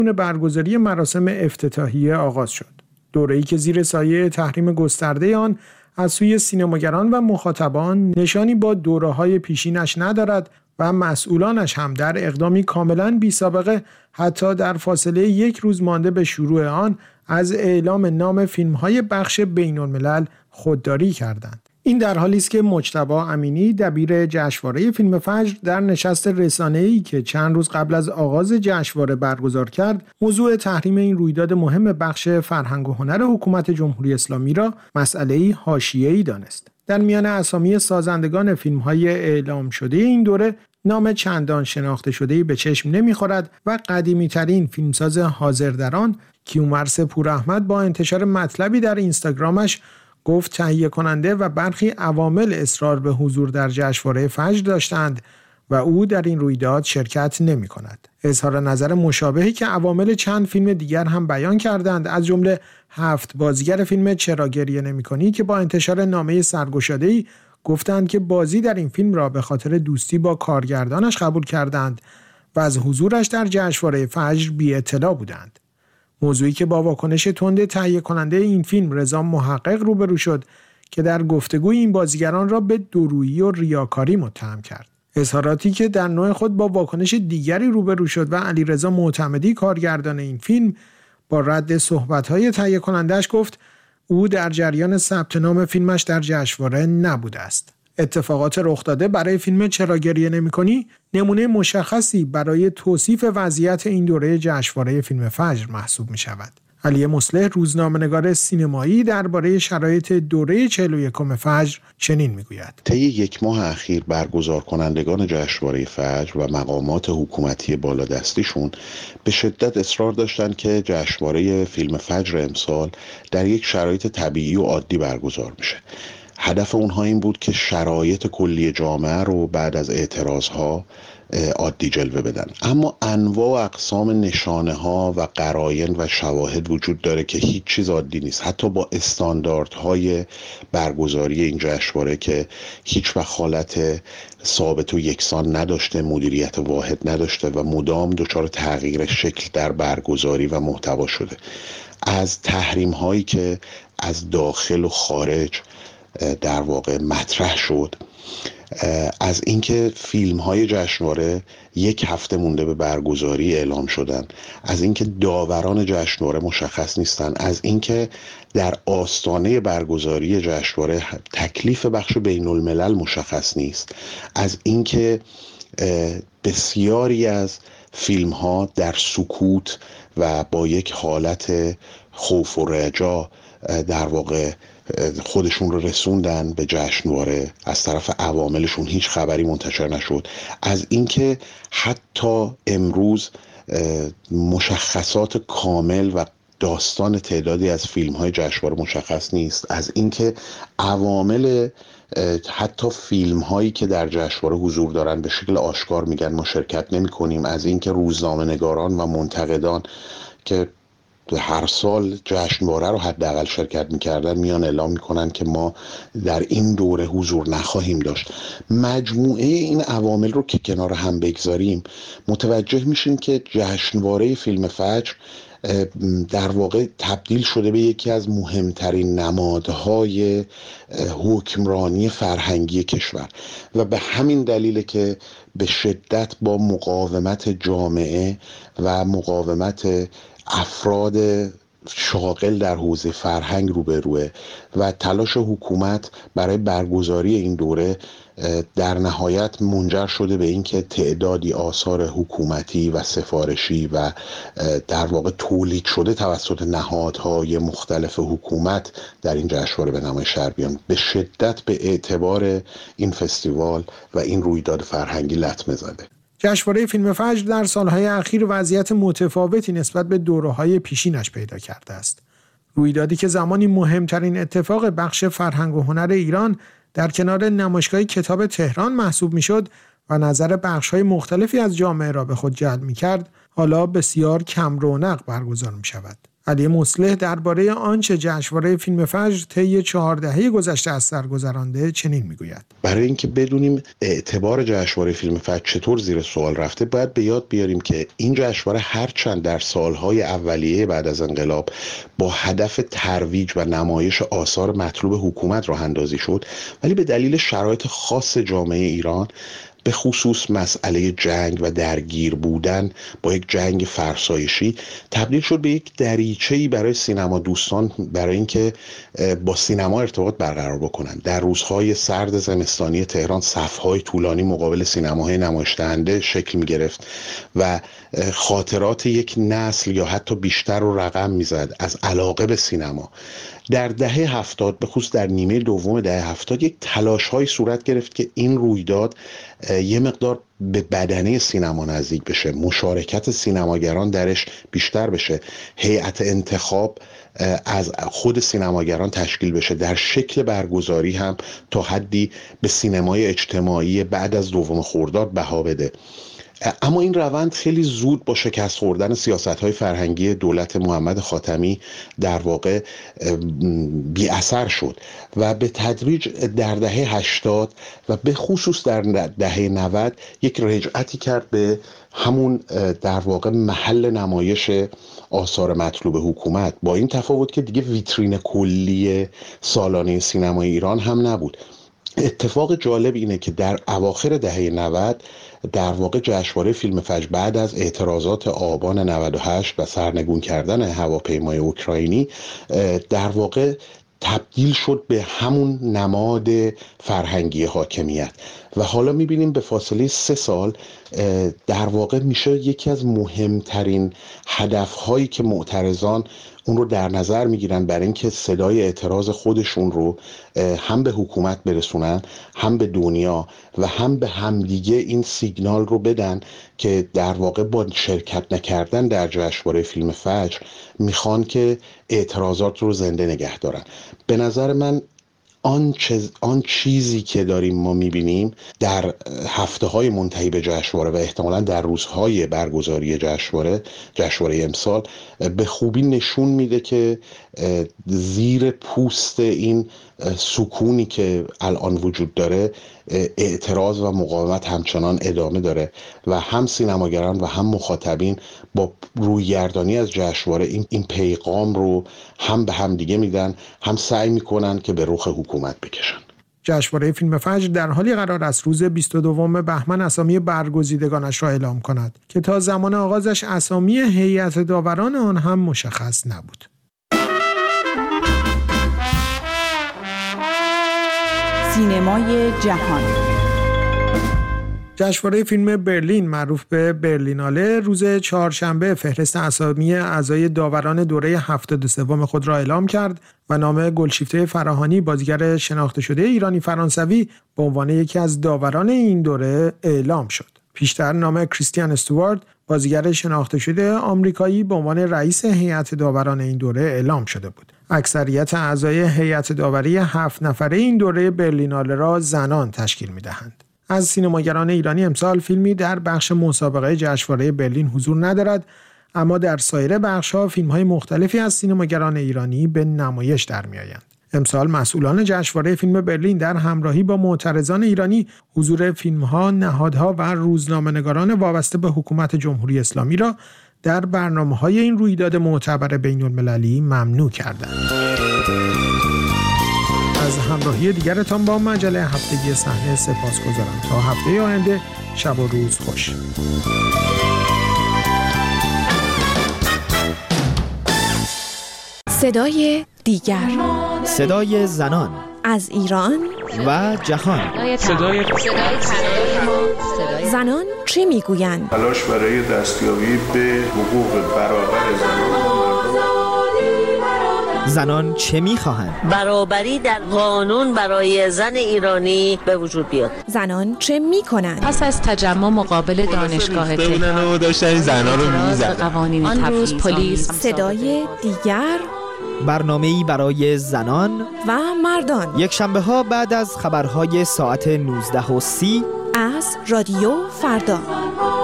برگزاری مراسم افتتاحیه آغاز شد. دوره‌ای که زیر سایه تحریم گسترده آن از سوی سینماگران و مخاطبان نشانی با دوره‌های پیشینش ندارد و مسئولانش هم در اقدامی کاملاً بی‌سابقه حتی در فاصله 1 روز مانده به شروع آن از اعلام نام فیلم‌های بخش بین‌الملل خودداری کردند. این در حالی است که مجتبی امینی دبیر جشنواره فیلم فجر در نشست رسانه‌ای که چند روز قبل از آغاز جشنواره برگزار کرد، موضوع تحریم این رویداد مهم بخش فرهنگ و هنر حکومت جمهوری اسلامی را مسئله‌ای حاشیه‌ای دانست. در میان اسامی سازندگان فیلم‌های اعلام شده این دوره نام چندان شناخته شده‌ای به چشم نمی‌خورد و قدیمی‌ترین فیلمساز حاضر در آن کیومرث پوراحمد با انتشار مطلبی در اینستاگرامش گفت تهیه کننده و برخی عوامل اصرار به حضور در جشنواره فجر داشتند و او در این رویداد شرکت نمی کند. اظهار نظر مشابهی که عوامل چند فیلم دیگر هم بیان کردند، از جمله 7 بازیگر فیلم چرا گریه نمی‌کنی که با انتشار نامه سرگشاده‌ای گفتند که بازی در این فیلم را به خاطر دوستی با کارگردانش قبول کردند و از حضورش در جشنواره فجر بی اطلاع بودند. موضوعی که با واکنش تند تهیه کننده این فیلم رضا محقق روبرو شد که در گفتگوی این بازیگران را به دورویی و ریاکاری متهم کرد. اظهاراتی که در نوع خود با واکنش دیگری روبرو شد و علیرضا معتمدی کارگردان این فیلم با رد صحبت‌های تهیه کننده‌اش گفت او در جریان ثبت نام فیلمش در جشنواره نبوده است. اتفاقات رخ داده برای فیلم چرا گریه نمی‌کنی نمونه مشخصی برای توصیف وضعیت این دوره جشنواره فیلم فجر محسوب می‌شود. علی مصلح روزنامه‌نگار سینمایی درباره شرایط دوره 41 فجر چنین می‌گوید: طی 1 ماه اخیر برگزار کنندگان جشنواره فجر و مقامات حکومتی بالادستیشون به شدت اصرار داشتند که جشنواره فیلم فجر امسال در یک شرایط طبیعی و عادی برگزار میشه. هدف اونها این بود که شرایط کلی جامعه رو بعد از اعتراضها عادی جلوه بدن، اما انواع و اقسام نشانه ها و قرائن و شواهد وجود داره که هیچ چیز عادی نیست، حتی با استانداردهای برگزاری این جشنواره که هیچ وقت حالت ثابت و یکسان نداشته، مدیریت واحد نداشته و مدام دچار تغییر شکل در برگزاری و محتوا شده. از تحریم هایی که از داخل و خارج در واقع مطرح شد، از اینکه فیلم های جشنواره 1 هفته مونده به برگزاری اعلام شدن، از اینکه داوران جشنواره مشخص نیستن، از اینکه در آستانه برگزاری جشنواره تکلیف بخش بین الملل مشخص نیست، از اینکه بسیاری از فیلم ها در سکوت و با یک حالت خوف و رجا در واقع خودشون رو رسوندن به جشنواره، از طرف عواملشون هیچ خبری منتشر نشد، از اینکه حتی امروز مشخصات کامل و داستان تعدادی از فیلم‌های جشنواره مشخص نیست، از اینکه عوامل حتی فیلم‌هایی که در جشنواره حضور دارن به شکل آشکار میگن ما شرکت نمی‌کنیم، از اینکه روزنامه‌نگاران و منتقدان که هر سال جشنواره رو حداقل شرکت میکردن میان اعلام میکنن که ما در این دوره حضور نخواهیم داشت. مجموعه این عوامل رو که کنار هم بگذاریم متوجه میشیم که جشنواره فیلم فجر در واقع تبدیل شده به یکی از مهمترین نمادهای حکمرانی فرهنگی کشور و به همین دلیله که به شدت با مقاومت جامعه و مقاومت افراد شاغل در حوزه فرهنگ روبروه و تلاش حکومت برای برگزاری این دوره در نهایت منجر شده به اینکه تعدادی آثار حکومتی و سفارشی و در واقع تولید شده توسط نهادهای مختلف حکومت در این جشنواره به نمایش بیان. به شدت به اعتبار این فستیوال و این رویداد فرهنگی لطمه زده. جشنواره فیلم فجر در سالهای اخیر وضعیت متفاوتی نسبت به دوره‌های پیشینش پیدا کرده است. رویدادی که زمانی مهمترین اتفاق بخش فرهنگ و هنر ایران در کنار نمایشگاه کتاب تهران محسوب میشد و نظر بخش‌های مختلفی از جامعه را به خود جلب می‌کرد، حالا بسیار کم رونق برگزار می‌شود. علی مصلح درباره آنچه جشنواره فیلم فجر طی 4 دهه گذشته از سر گذرانده چنین میگوید: برای اینکه بدونیم اعتبار جشنواره فیلم فجر چطور زیر سوال رفته، باید به یاد بیاریم که این جشنواره هرچند در سالهای اولیه بعد از انقلاب با هدف ترویج و نمایش آثار مطلوب حکومت راه اندازی شد، ولی به دلیل شرایط خاص جامعه ایران، به خصوص مسئله جنگ و درگیر بودن با یک جنگ فرسایشی، تبدیل شد به یک دریچه‌ای برای سینما دوستان برای اینکه با سینما ارتباط برقرار بکنن. در روزهای سرد زمستانی تهران صف‌های طولانی مقابل سینماهای نمایش دهنده شکل می‌گرفت و خاطرات یک نسل یا حتی بیشتر رو رقم می‌زد از علاقه به سینما. در دهه 70 به خصوص در نیمه دوم دهه 70 یک تلاش‌هایی صورت گرفت که این رویداد یه مقدار به بدنه سینما نزدیک بشه، مشارکت سینماگران درش بیشتر بشه، هیئت انتخاب از خود سینماگران تشکیل بشه، در شکل برگزاری هم تا حدی به سینمای اجتماعی بعد از دوم خرداد بها بده. اما این روند خیلی زود با شکست خوردن سیاست‌های فرهنگی دولت محمد خاتمی در واقع بی اثر شد و به تدریج در دهه 80 و به خصوص در دهه 90 یک رجعتی کرد به همون در واقع محل نمایش آثار مطلوب حکومت، با این تفاوت که دیگه ویترین کلی سالانه سینمای ایران هم نبود. اتفاق جالب اینه که در اواخر دهه 90 در واقع جشنواره فیلم فجر بعد از اعتراضات آبان 98 و سرنگون کردن هواپیمای اوکراینی در واقع تبدیل شد به همون نماد فرهنگی حاکمیت و حالا میبینیم به فاصله 3 سال در واقع میشه یکی از مهمترین هدفهایی که معترضان اون رو در نظر میگیرن برای اینکه صدای اعتراض خودشون رو هم به حکومت برسونن، هم به دنیا و هم به همدیگه این سیگنال رو بدن که در واقع با شرکت نکردن در جشنواره فیلم فجر میخوان که اعتراضات رو زنده نگه دارن. به نظر من آن چیزی که داریم ما میبینیم در هفته‌های منتهی به جشنواره و احتمالاً در روزهای برگزاری جشنواره امسال به خوبی نشون میده که زیر پوست این سکونی که الان وجود داره اعتراض و مقاومت همچنان ادامه داره و هم سینماگران و هم مخاطبین با رویگردانی از جشنواره این پیغام رو هم به هم دیگه میدن، هم سعی میکنن که به رخ حکومت بکشن. جشنواره فیلم فجر در حالی قرار است روز 22 بهمن اسامی برگزیدگانش را اعلام کند که تا زمان آغازش اسامی هیئت داوران آن هم مشخص نبود. سینمای جهان. جشنواره فیلم برلین معروف به برلیناله روز چهارشنبه فهرست اسامی اعضای داوران دوره 73 خود را اعلام کرد و نام گلشیفته فراهانی بازیگر شناخته شده ایرانی فرانسوی به عنوان یکی از داوران این دوره اعلام شد. پیشتر نام کریستیان استوارت بازیگر شناخته شده آمریکایی به عنوان رئیس هیئت داوران این دوره اعلام شده بود. اکثریت اعضای هیئت داوری 7 نفره این دوره برلیناله را زنان تشکیل می‌دهند. از سینماگران ایرانی امسال فیلمی در بخش مسابقه جشنواره برلین حضور ندارد، اما در سایر بخش‌ها فیلم‌های مختلفی از سینماگران ایرانی به نمایش در می‌آیند. امسال مسئولان جشنواره فیلم برلین در همراهی با معترضان ایرانی حضور فیلم‌ها، نهادها و روزنامه‌نگاران وابسته به حکومت جمهوری اسلامی را در برنامه‌های این رویداد معتبر بین‌المللی ممنوع کردند. از همراهی دیگرتان با مجله هفتگی صحنه سپاسگزارم. تا هفته آینده شب و روز خوش. صدای دیگر، صدای زنان از ایران و جهان. صدای زنان چه میگویند؟ تلاش برای دستیابی به حقوق برابر زنان چه میخواهند؟ برابری در قانون برای زن ایرانی به وجود بیاد. زنان چه میکنند؟ پس از تجمع مقابل دانشگاه تهران داشتن زنان رو میزدن. آن روز پلیس. صدای دیگر، برنامه‌ای برای زنان و مردان، یک شنبه ها بعد از خبرهای ساعت 19:30 از رادیو فردا.